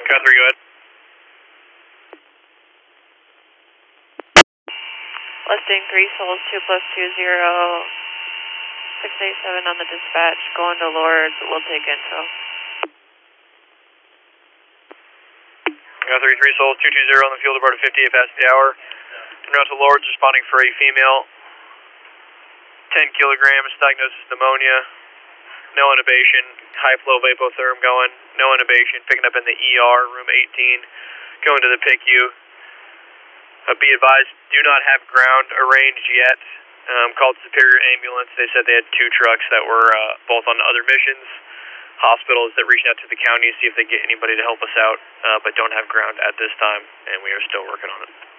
Got 3, go ahead. Listing 3 souls, 2 plus 20, 687 on the dispatch, going to Lords, we'll take info. Got 3 souls, 220 on the field about 58 past the hour. En route to Lords, responding for a female, 10 kilograms, diagnosis pneumonia, no intubation, high flow vapotherm going, no intubation, picking up in the ER, room 18, going to the PICU. Be advised, do not have ground arranged yet. Called Superior Ambulance. They said they had 2 trucks that were both on other missions. Hospitals that reached out to the county to see if they get anybody to help us out, but don't have ground at this time, and we are still working on it.